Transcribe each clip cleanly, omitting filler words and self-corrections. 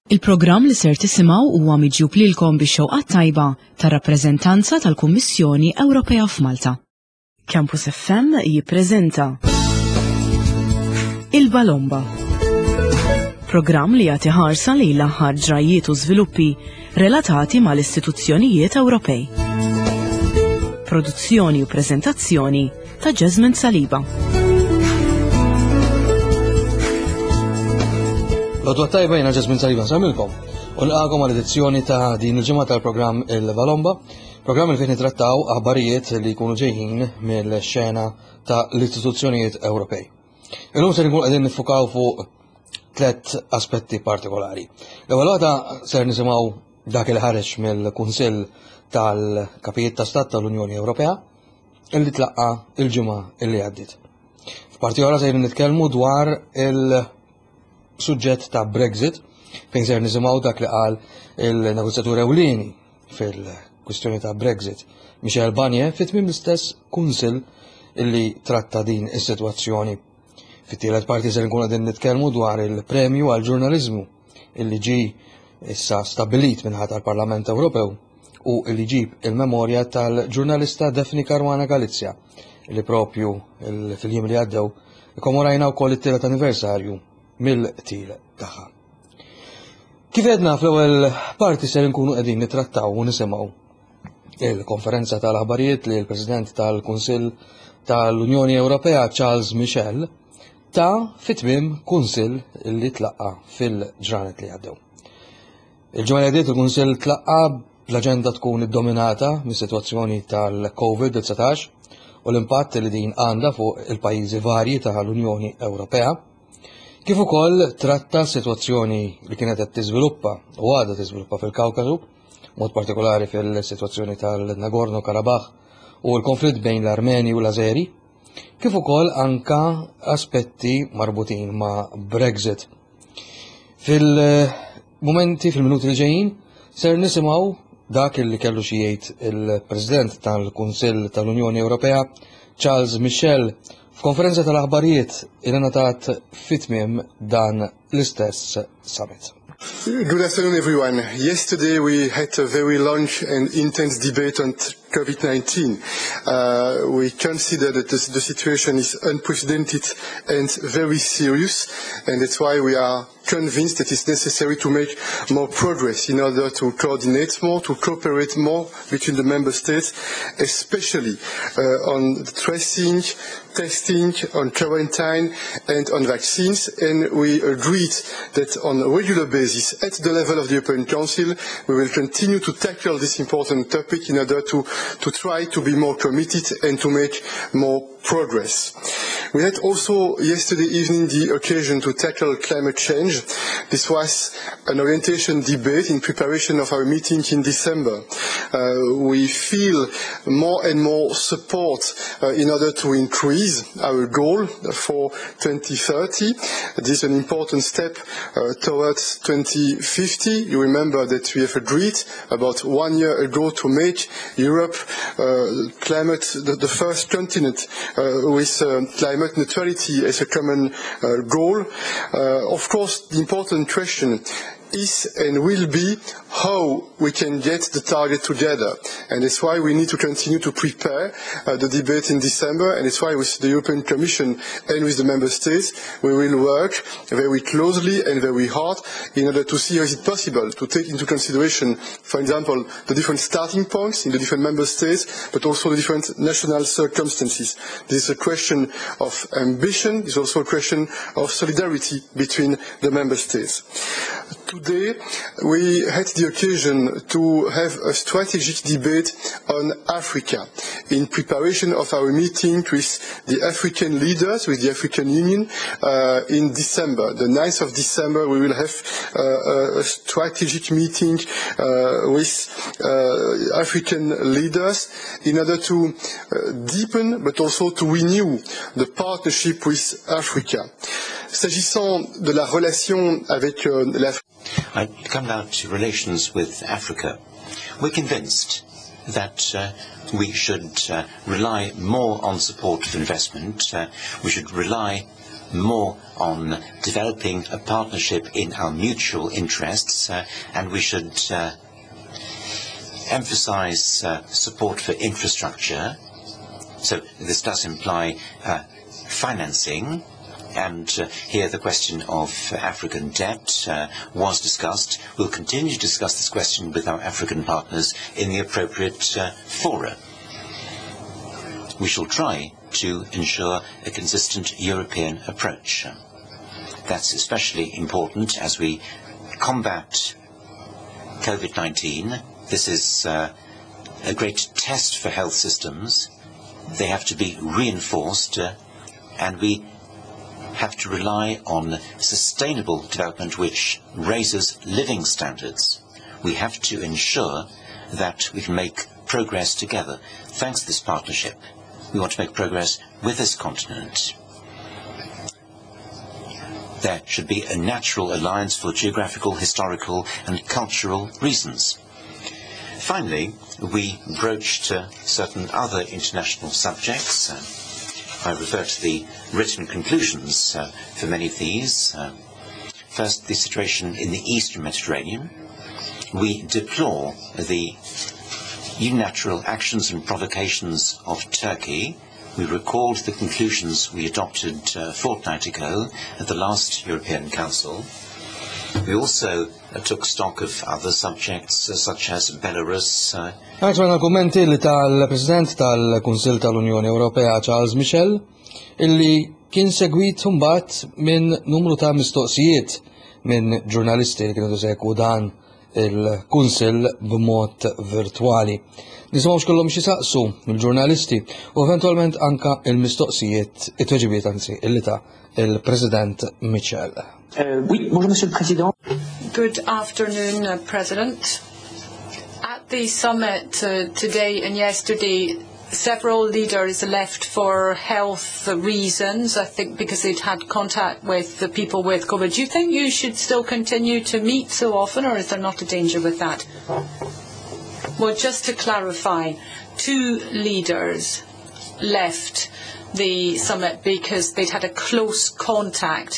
Il-programm li ser tisimgħu huwa miġjub lilkom bix-xewqa tajba tar-rappreżentanza tal-Kummissjoni Ewropea f'Malta. Campus FM jippreżenta Il-Balomba. Programm li jagħti ħarsa lejn l-aħħar ġrajiet u żviluppi relatati mal-istituzzjonijiet Ewropej. Produzzjoni u preżentazzjoni ta' Jasmine Saliba. L-għodwa tajba jena Jasmine Saliba nsamilkom. Unqagħkom għal-edizzjoni ta' din il-ġimgħa tal-programm Il-Balomba, programm li fejn nitrattaw aħbarijiet li jkunu ġejjin mill-xena ta' l-istituzzjonijiet Ewropej. Illum se nkun qegħdin nifukaw fuq tliet aspetti partikolari. L-ewwel waħda ser nisimgħu dak li ħareġ mill-Kunsill tal-Kapijiet ta' Stat tal-Unjoni Ewropea illi tlaqqa il-ġimgħa illi għaddiet. F'parti oħra se nitkellmu dwar suġġett ta' Brexit, fejn ser nisimgħu dak li qal il-negozjatur ewlieni fil-kwistjoni ta' Brexit, Michel Barnier, fit-tmiem l-istess kunsill illi tratta din is-sitwazzjoni. Fit-tielet parti ser nkunu qegħdin nitkellmu dwar il-premju għal ġurnaliżmu illi ġi issa stabbilit minħata tal-Parlament Ewropew u illi ġib il-memorja tal-ġurnalista Daphne Caruana Galizia illi propju fil-jiem li għaddew kommemorajna wkoll it-tielet anniversarju mill-qtil tagħha. Kif għedna fl-ewwel parti ser nkunu qegħdin nittrattaw u nisimgħu il-konferenza tal-aħbarijiet li l-President tal-Kunsill tal-Unjoni Ewropea Charles Michel ta' fit-tmiem kunsill li tlaqqa fil-ġranet li għaddew. Il-ġimgħa li għaddiet il-Kunsill tlaqqa l-aġenda tkun iddominata mis-sitwazzjoni tal-COVID-19 u l-impatt li din għandha fuq il-pajjiżi varji tal-Unjoni Ewropea. Kif ukoll tratta s-sitwazzjoni li kienet qed tiżviluppa u għadha tiżviluppa fil-Kawkażu, mod partikolari fil-sitwazzjoni tal-Nagorno-Karabakh u l-konflitt bejn l-Armeni u l-Azeri, kif ukoll anka aspetti marbutin ma' Brexit. Fil-minuti li ġejjin ser nisimgħu dak li kellu xi jgħid il-President tal-Kunsill tal-Unjoni Ewropea Charles Michel f'konferenza tal-aħbarijiet il ngħatat fit-tmiem dan l-istess summit. Good afternoon, everyone. Yesterday we had a very long and intense debate on COVID-19. We consider that the situation is unprecedented and very serious, and that's why we are convinced that it's necessary to make more progress in order to coordinate more, to cooperate more between the member states, especially on tracing, testing, on quarantine and on vaccines. And we agreed that on a regular basis at the level of the European Council we will continue to tackle this important topic in order to try to be more committed and to make more progress. We had also yesterday evening the occasion to tackle climate change. This was an orientation debate in preparation of our meeting in December. We feel more and more support in order to increase our goal for 2030. This is an important step towards 2050. You remember that we have agreed about 1 year ago to make Europe the first continent with climate neutrality as a common goal. Of course, the important question is and will be how we can get the target together, and that's why we need to continue to prepare the debate in December, and it's why with the European Commission and with the Member States we will work very closely and very hard in order to see how is it possible to take into consideration, for example, the different starting points in the different Member States, but also the different national circumstances. This is a question of ambition, it's also a question of solidarity between the Member States. Today we had the occasion to have a strategic debate on Africa in preparation of our meeting with the African leaders, with the African Union in December. The 9th of December we will have a strategic meeting with African leaders in order to deepen but also to renew the partnership with Africa. S'agissant de la relation avec l'Afrique, I come now to relations with Africa. We're convinced that we should rely more on support of investment. We should rely more on developing a partnership in our mutual interests, and we should emphasize support for infrastructure. So this does imply financing, and here the question of African debt was discussed. We'll continue to discuss this question with our African partners in the appropriate fora. We shall try to ensure a consistent European approach. That's especially important as we combat COVID-19. This is a great test for health systems. They have to be reinforced, and we have to rely on sustainable development which raises living standards. We have to ensure that we can make progress together. Thanks to this partnership, we want to make progress with this continent. There should be a natural alliance for geographical, historical and cultural reasons. Finally, we broached certain other international subjects. I refer to the written conclusions for many of these. First, the situation in the Eastern Mediterranean. We deplore the unilateral actions and provocations of Turkey. We recalled the conclusions we adopted a fortnight ago at the last European Council. We also took stock of other subjects such as Belarus. Għajtmena kummenti li tal-President tal-Kunsil tal-Unjoni Ewropea Charles Michel illi kien segwit mbagħad minn numru ta' mistoqsijiet minn ġurnalisti li kienu segwu dan il-Kunsil b'mod virtwali. Nisimgħu x'kollhom xi saqsu mill-ġurnalisti u eventwalment anka il-mistoqsijiet it-tweġibiet anzi illi ta' il-President Michel. Oui, bonjour Monsieur le Président. Good afternoon, President. At the summit today and yesterday, several leaders left for health reasons, I think because they'd had contact with the people with COVID. Do you think you should still continue to meet so often, or is there not a danger with that? Well, just to clarify, 2 leaders left the summit because they'd had a close contact.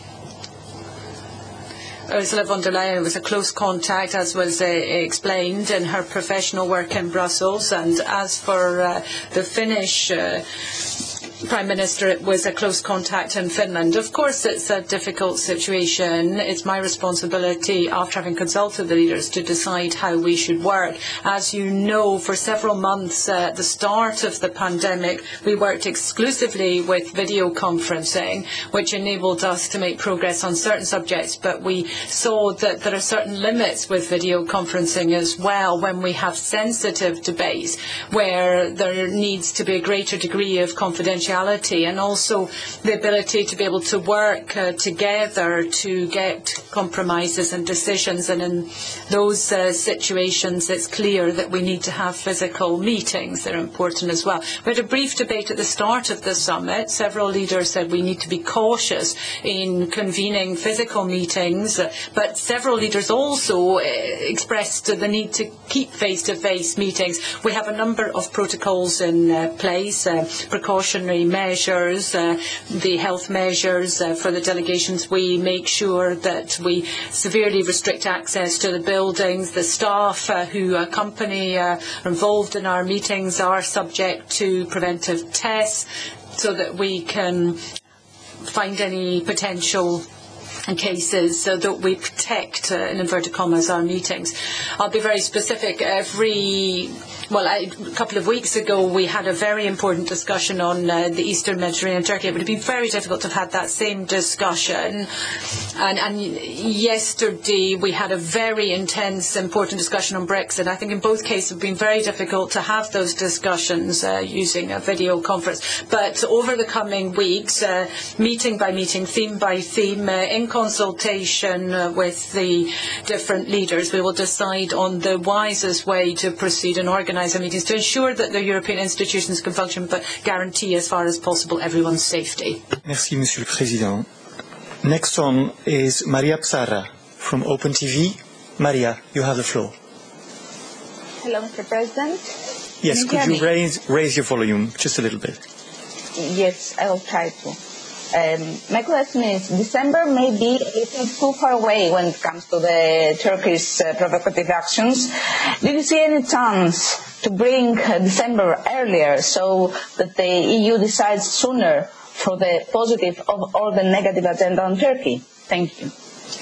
Ursula von der Leyen was a close contact, as was explained in her professional work in Brussels. And as for the Finnish Prime Minister, it was a close contact in Finland. Of course, it's a difficult situation. It's my responsibility, after having consulted the leaders, to decide how we should work. As you know, for several months at the start of the pandemic, we worked exclusively with video conferencing, which enabled us to make progress on certain subjects. But we saw that there are certain limits with video conferencing as well when we have sensitive debates where there needs to be a greater degree of confidentiality and also the ability to be able to work together to get compromises and decisions. And in those situations, it's clear that we need to have physical meetings. They're important as well. We had a brief debate at the start of the summit. Several leaders said we need to be cautious in convening physical meetings, but several leaders also expressed the need to keep face-to-face meetings. We have a number of protocols in place, precautionary measures, the health measures for the delegations. We make sure that we severely restrict access to the buildings. The staff who accompany are involved in our meetings are subject to preventive tests so that we can find any potential cases so that we protect, in inverted commas, our meetings. I'll be very specific. A couple of weeks ago, we had a very important discussion on the Eastern Mediterranean and Turkey. It would have been very difficult to have had that same discussion. And yesterday, we had a very intense, important discussion on Brexit. I think in both cases, it would have been very difficult to have those discussions using a video conference. But over the coming weeks, meeting by meeting, theme by theme, in consultation with the different leaders, we will decide on the wisest way to proceed and organise our meetings to ensure that the European institutions can function but guarantee as far as possible everyone's safety. Merci, Monsieur le Président. Next on is Maria Psarra from Open TV. Maria, you have the floor. Hello, Mr. President. Yes, could you raise your volume just a little bit? Yes, I will try to. My question is, December may be a little too far away when it comes to the Turkish provocative actions. Do you see any chance to bring December earlier so that the EU decides sooner for the positive or the negative agenda on Turkey? Thank you.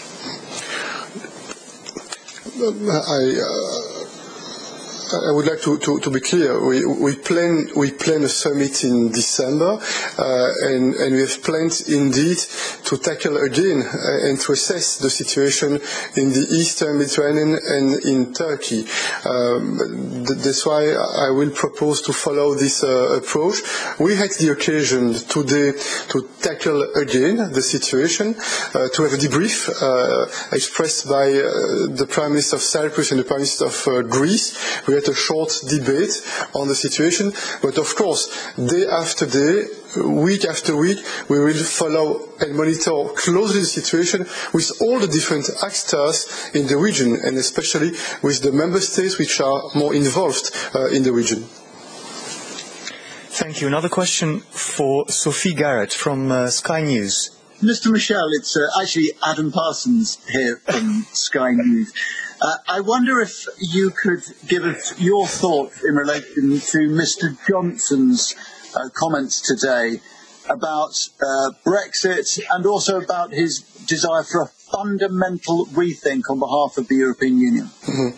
I would like to be clear. We plan a summit in December, and we have planned indeed to tackle again and to assess the situation in the Eastern Mediterranean and in Turkey. That's why I will propose to follow this approach. We had the occasion today to tackle again the situation, to have a debrief expressed by the Prime Minister of Cyprus and the Prime Minister of Greece. We had a short debate on the situation, but of course, day after day, week after week, we will follow and monitor closely the situation with all the different actors in the region, and especially with the member states which are more involved in the region. Thank you. Another question for Sophie Garrett from Sky News. Mr. Michel, it's actually Adam Parsons here from Sky News. I wonder if you could give us your thoughts in relation to Mr. Johnson's comments today about Brexit and also about his desire for a fundamental rethink on behalf of the European Union.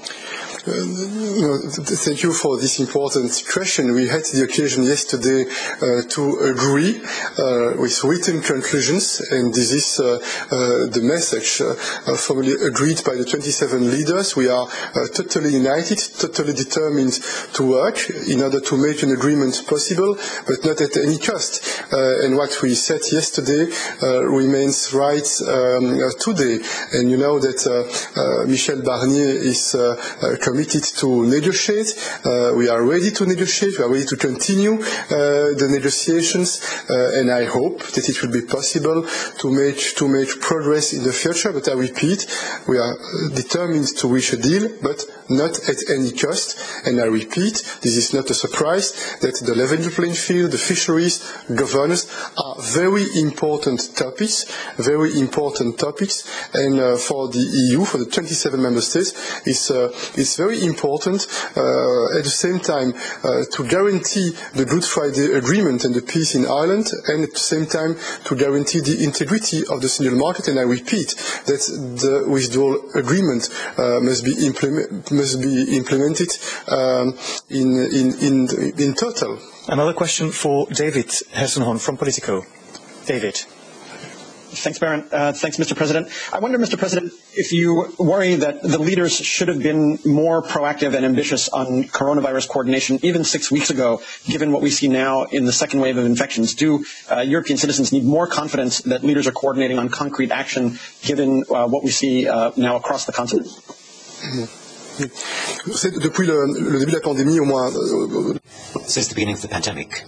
Thank you for this important question. We had the occasion yesterday to agree with written conclusions, and this is the message formally agreed by the 27 leaders. We are totally united, totally determined to work in order to make an agreement possible, but not at any cost. And what we said yesterday remains right today. And you know that Michel Barnier is committed to negotiate. We are ready to negotiate. We are ready to continue the negotiations, and I hope that it will be possible to make progress in the future. But I repeat, we are determined to reach a deal, but not at any cost. And I repeat, this is not a surprise that the level playing field, the fisheries, governance are very important topics, and for the EU, for the 27 member states, it's very important at the same time to guarantee the Good Friday Agreement and the peace in Ireland, and at the same time to guarantee the integrity of the single market. And I repeat that the withdrawal agreement must be implemented in total. Another question for David Hessenhorn from Politico. David. Thanks, Baron. Thanks, Mr. President. I wonder, Mr. President, if you worry that the leaders should have been more proactive and ambitious on coronavirus coordination even 6 weeks ago, given what we see now in the second wave of infections. Do European citizens need more confidence that leaders are coordinating on concrete action, given what we see now across the continent? Depuis le début de la pandémie, au moins. Since the beginning of the pandemic,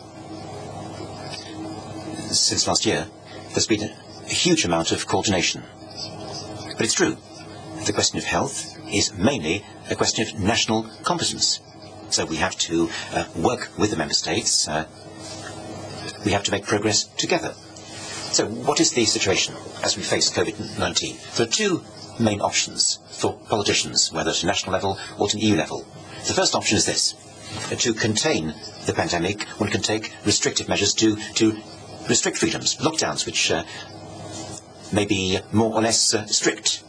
since last year, there's been a huge amount of coordination. But it's true, the question of health is mainly a question of national competence. So we have to work with the member states. We have to make progress together. So what is the situation as we face COVID-19? There are two main options for politicians, whether at a national level or at an EU level. The first option is this: to contain the pandemic, one can take restrictive measures to restrict freedoms, lockdowns which may be more or less strict.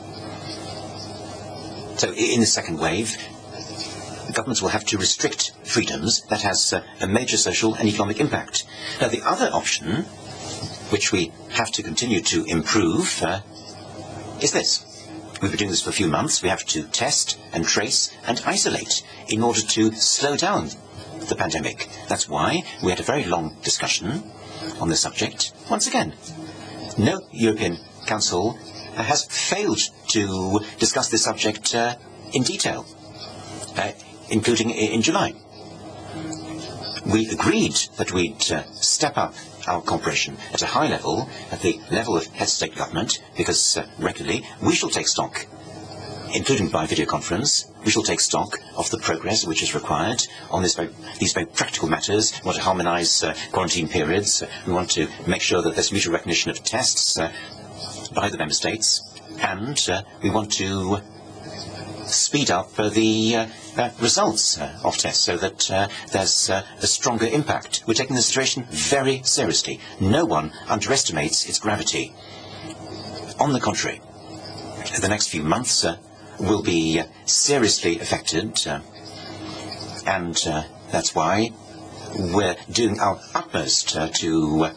So in the second wave, governments will have to restrict freedoms. That has a major social and economic impact. Now the other option, which we have to continue to improve, is this. We've been doing this for a few months. We have to test and trace and isolate in order to slow down the pandemic. That's why we had a very long discussion on this subject. Once again, no European Council has failed to discuss this subject in detail, including in July. We agreed that we'd step up our cooperation at a high level, at the level of head of state government, because regularly we shall take stock including by video conference. We shall take stock of the progress which is required on these very practical matters. We want to harmonise quarantine periods. We want to make sure that there's mutual recognition of tests by the member states, and we want to speed up the results of tests so that there's a stronger impact. We're taking the situation very seriously. No one underestimates its gravity. On the contrary, the next few months will be seriously affected, and that's why we're doing our utmost to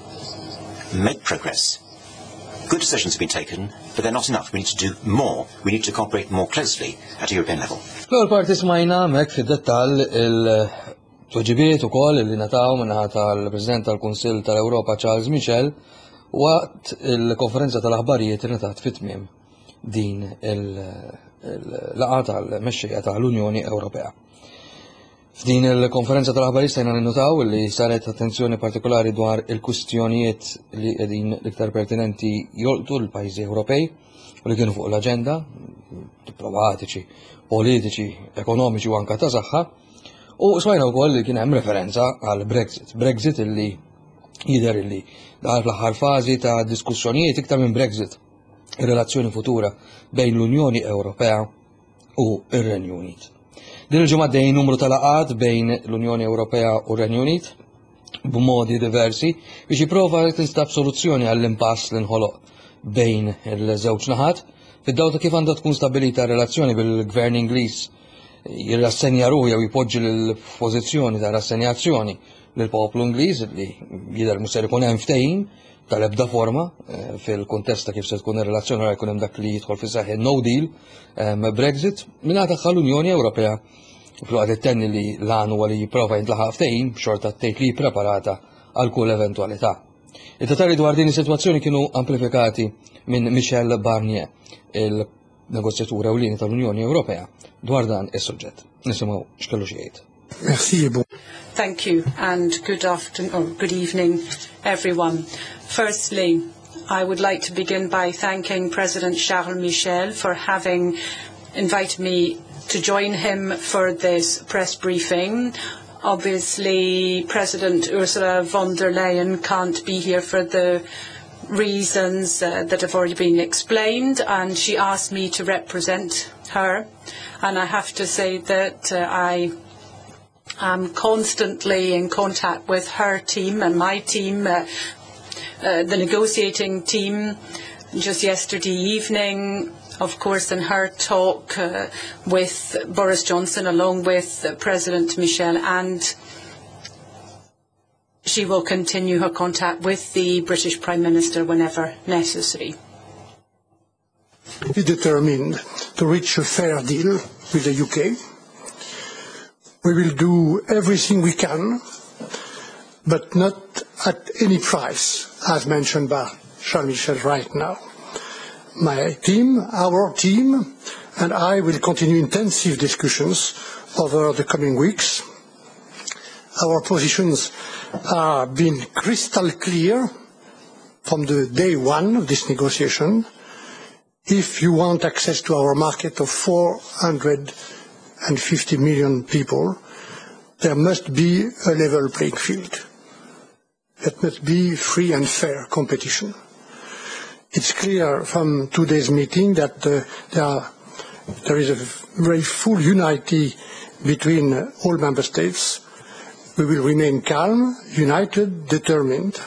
make progress. Good decisions have been taken, but they're not enough. We need to do more. We need to cooperate more closely at a European level. L-ewwel parti smajna hekk fid-dettall il-tweġibiet ukoll li nataw minnaħa tal-President tal-Kunsill tal-Ewropa Charles Michel waqt il-konferenza tal-aħbarijiet li ngħatat fit-tmiem din il-laqgħa tal-mexxejja tal-Unjoni Ewropea. F'din il-konferenza tal-aħbarijiet stajna ninnotaw li saret attenzjoni partikolari dwar il-kwistjonijiet li qegħdin l-iktar pertinenti jolqtu l-pajjiżi Ewropej u li kienu fuq l-aġenda, diplomatiċi, politiċi, ekonomiċi u anke ta' saħħa, u smajna wkoll li kien hemm referenza għal Brexit. Brexit illi jidher illi daħal fl-aħħar fażi ta' diskussjonijiet iktar minn Brexit, ir-relazzjoni futura bejn l-Unjoni Ewropea u r-Renju Unit. Din il-ġimgħa dejn numru tal-laqgħat bejn l-Unjoni Ewropea u r-Renju Unit b'modi diversi biex jipprova tinstab soluzzjoni għall-impass li nħoloq bejn il-żewġ naħat fid-dawl ta' kif għandha tkun stabilita relazzjoni bil-Gvern Ingliż jirrassenja ruħu jew jpoġġi l-pożizzjoni ta' rassenjazzjoni lill-poplu Ingliż li jidher mhux se jkun hemm ftehim tal-ebda forma fil-kuntest ta' kif se tkun ir-relazzjoni wara jkun hemm dak li jidħol fis-seħħ no deal Brexit mingħajr tagħha l-Unjoni Ewropea fl-waqt it-tenni li l-għan huwa li jipprova jintlaħaq ftehim b'xorta tgħid li preparata għal kull eventwalità. Id-detalji dwar din is-sitwazzjoni kienu amplifikati minn Michel Barnier, il-negozjatur ewlieni tal-Unjoni Ewropea dwar dan is-suġġett. Nisimgħu x'kellu xi jgħid. Thank you and good afternoon or good evening everyone. Firstly, I would like to begin by thanking President Charles Michel for having invited me to join him for this press briefing. Obviously, President Ursula von der Leyen can't be here for the reasons that have already been explained, and she asked me to represent her. And I have to say that I am constantly in contact with her team and my team, the negotiating team. Just yesterday evening, of course, in her talk with Boris Johnson along with President Michel, and she will continue her contact with the British Prime Minister whenever necessary. We are determined to reach a fair deal with the UK. We will do everything we can, but not at any price, as mentioned by Charles Michel right now. My team, our team, and I will continue intensive discussions over the coming weeks. Our positions have been crystal clear from the day one of this negotiation. If you want access to our market of 450 million people, there must be a level playing field. It must be free and fair competition. It's clear from today's meeting that there is a very full unity between all member states. We will remain calm, united, determined.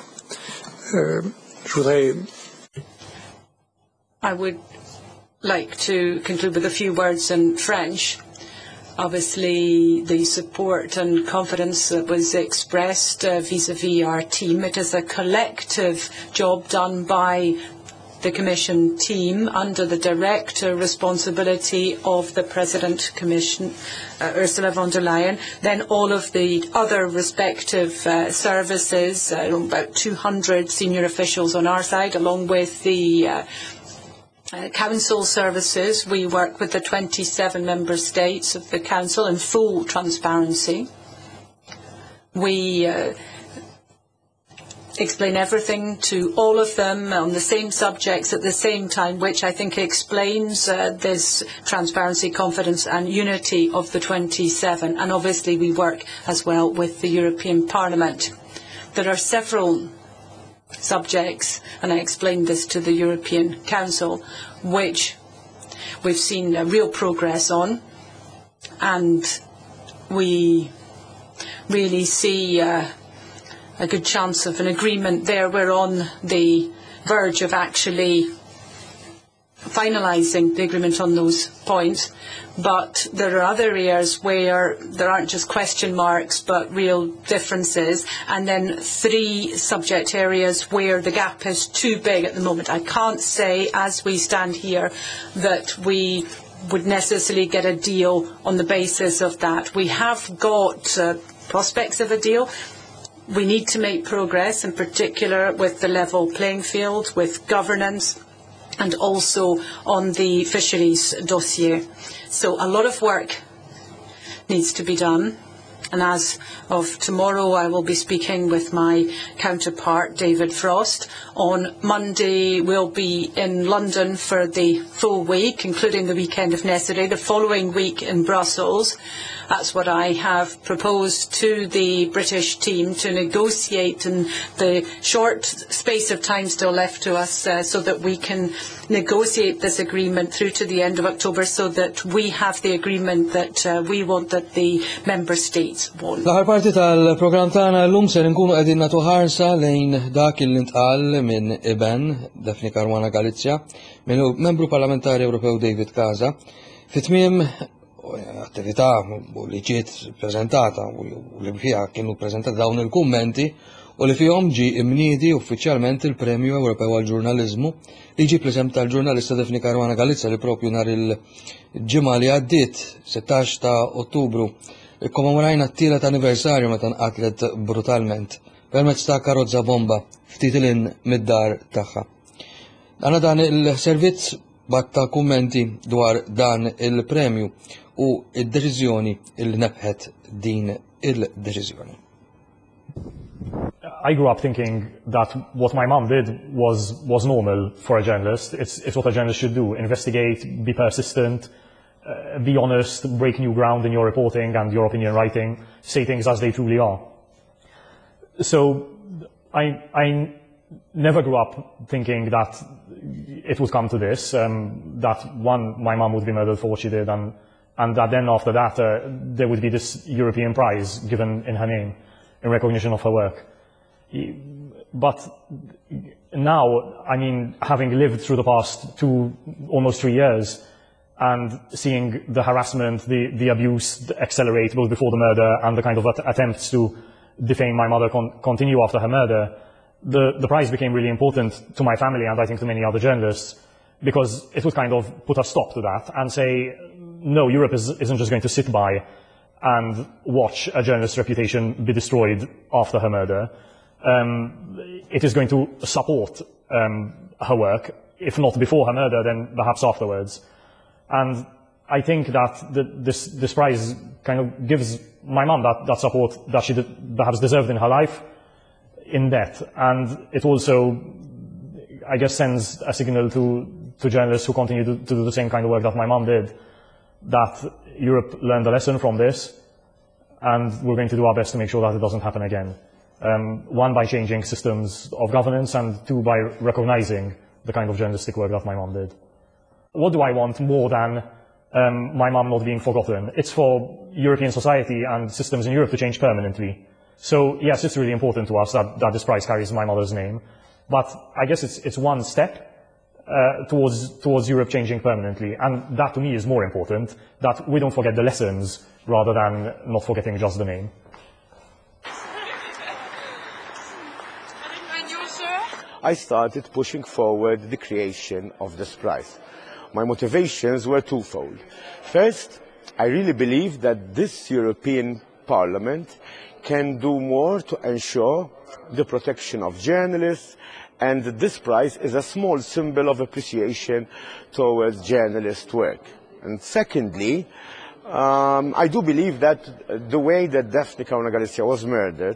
I would like to conclude with a few words in French. Obviously, the support and confidence that was expressed vis-à-vis our team, it is a collective job done by the Commission team under the direct responsibility of the President Commission, Ursula von der Leyen, then all of the other respective services, about 200 senior officials on our side, along with the Council services. We work with the 27 member states of the Council in full transparency. We explain everything to all of them on the same subjects at the same time, which I think explains this transparency, confidence and unity of the 27. And obviously we work as well with the European Parliament. There are several subjects, and I explained this to the European Council, which we've seen real progress on, and we really see a good chance of an agreement there. We're on the verge of actually finalising the agreement on those points, but there are other areas where there aren't just question marks but real differences, and then 3 subject areas where the gap is too big at the moment. I can't say as we stand here that we would necessarily get a deal on the basis of that. We have got prospects of a deal. We need to make progress, in particular with the level playing field, with governance, and also on the fisheries dossier. So a lot of work needs to be done. And as of tomorrow, I will be speaking with my counterpart, David Frost. On Monday, we'll be in London for the full week, including the weekend if necessary, the following week in Brussels. That's what I have proposed to the British team, to negotiate in the short space of time still left to us so that we can negotiate this agreement through to the end of October, so that we have the agreement that we want, that the member states want. L-aħħar parti tal-programm tagħna llum se nkunu qegħdin nagħtu ħarsa lejn dak li ntqal minn IBEN, Daphne Caruana Galizia, minn membru parlamentari Ewropew David Casa, fit-tmiem attività li ġiet preżentata u li fiha kienu preżentati dawn il-kummenti u li fihom ġie imniedi uffiċjalment il-Premju Ewropew għall-Ġurnaliżmu li ġie preżentat tal-ġurnalista Daphne Caruana Galizia li propju nhar il-ġimgħa li għaddiet 16 ta' Ottubru ikkommemorajna t-tielet anniversarju meta nqatlet brutalment permezz ta' karozza bomba ftit ilin mid-dar tagħha. Għandna dan il-servizz batta kummenti dwar dan il-premju u id-deċiżjoni il nebħet din il-deċiżjoni. I grew up thinking that what my mum did was normal for a journalist. It's what a journalist should do: investigate, be persistent, be honest, break new ground in your reporting and your opinion writing, say things as they truly are. So I never grew up thinking that it would come to this, that my mum would be murdered for what she did, and that then after that there would be this European prize given in her name in recognition of her work. But now, I mean, having lived through the past almost 3 years, and seeing the harassment, the abuse accelerate both before the murder and the kind of attempts to defame my mother continue after her murder, the prize became really important to my family and I think to many other journalists, because it would kind of put a stop to that and say, no, Europe isn't just going to sit by and watch a journalist's reputation be destroyed after her murder. It is going to support her work, if not before her murder, then perhaps afterwards. And I think that this prize kind of gives my mum that support that she perhaps deserved in her life in that. And it also, I guess, sends a signal to journalists who continue to do the same kind of work that my mum did, that Europe learned a lesson from this, and we're going to do our best to make sure that it doesn't happen again. One, by changing systems of governance, and two, by recognizing the kind of journalistic work that my mum did. What do I want more than my mum not being forgotten? It's for European society and systems in Europe to change permanently. So yes, it's really important to us that this prize carries my mother's name, but I guess it's one step towards Europe changing permanently, and that to me is more important, that we don't forget the lessons rather than not forgetting just the name. I started pushing forward the creation of this prize. My motivations were twofold. First, I really believe that this European Parliament can do more to ensure the protection of journalists, and this prize is a small symbol of appreciation towards journalist work. And secondly, I do believe that the way that Daphne Caruana Galizia was murdered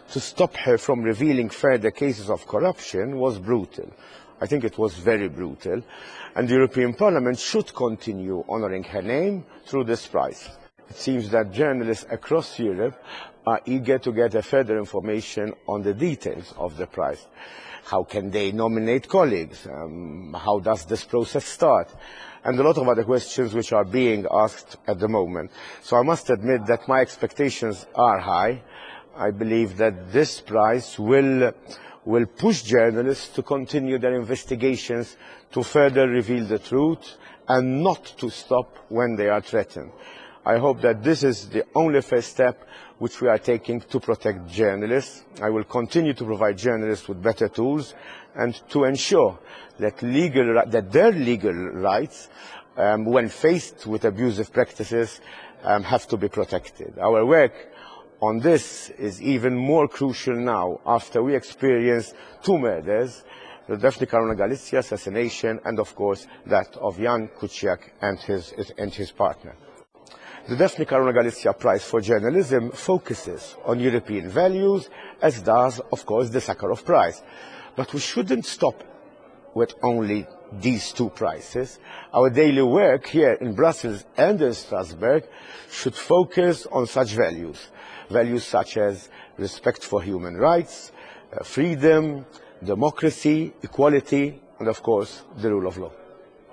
to stop her from revealing further cases of corruption was brutal. I think it was very brutal, and the European Parliament should continue honouring her name through this prize. It seems that journalists across Europe are eager to get further information on the details of the prize. How can they nominate colleagues? How does this process start? And a lot of other questions which are being asked at the moment. So I must admit that my expectations are high. I believe that this prize will push journalists to continue their investigations, to further reveal the truth, and not to stop when they are threatened. I hope that this is the only first step which we are taking to protect journalists. I will continue to provide journalists with better tools and to ensure that their legal rights, when faced with abusive practices, have to be protected. Our work on this is even more crucial now after we experienced 2 murders, the Daphne Caruana Galizia assassination and of course that of Jan Kuciak and his partner. The Daphne Caruana Galizia Prize for Journalism focuses on European values, as does of course the Sakharov Prize. But we shouldn't stop with only these 2 prizes. Our daily work here in Brussels and in Strasbourg should focus on such values. Values such as respect for human rights, freedom, democracy, equality, and of course the rule of law.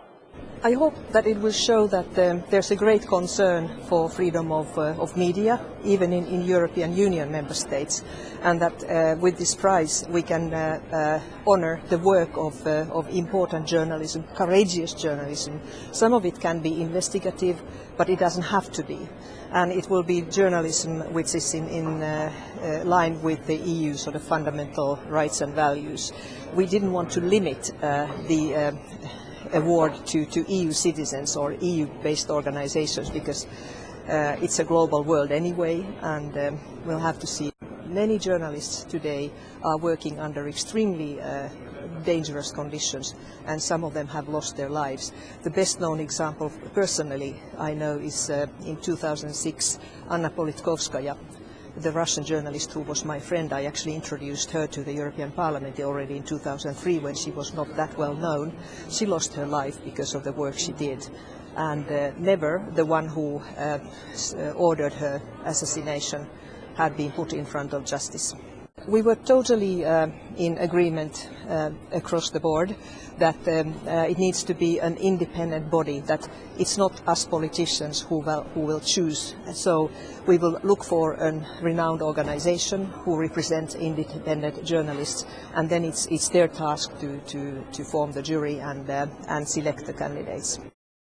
I hope that it will show that there's a great concern for freedom of media, even in European Union member states, and that with this prize we can honor the work of important journalism, courageous journalism. Some of it can be investigative, but it doesn't have to be. And it will be journalism which is in line with the EU sort of fundamental rights and values. We didn't want to limit the award to EU citizens or EU-based organizations because it's a global world anyway, and we'll have to see. Many journalists today are working under extremely dangerous conditions, and some of them have lost their lives. The best known example personally I know is in 2006 Anna Politkovskaya, the Russian journalist who was my friend. I actually introduced her to the European Parliament already in 2003 when she was not that well known. She lost her life because of the work she did, and never the one who ordered her assassination had been put in front of justice. We were totally in agreement across the board that it needs to be an independent body, that it's not us politicians who will choose. So we will look for a renowned organization who represents independent journalists, and then it's their task to form the jury and select the candidates.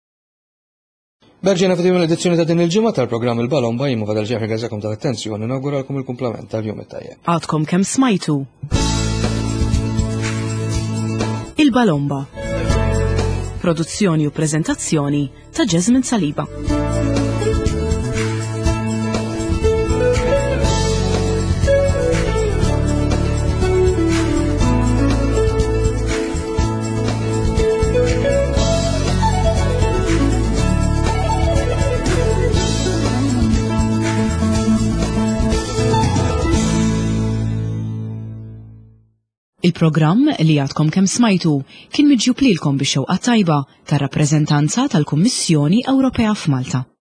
Berġena f'din l-edizzjoni ta' din il-ġimgħa tal-programm Il-Balomba jimmu fadal ġeħri għażakom tal-attenzjoni inauguralkom il-kumplament tal-jum it-tajjeb. Għadkom kemm smajtu. Il-Balomba. Produzzjoni u preżentazzjoni ta' Jasmine Saliba. Il-programm li għadkom kemm smajtu kien miġjub lilkom bix-xewqa tajba tar-rappreżentanza tal-Kummissjoni Ewropea f'Malta.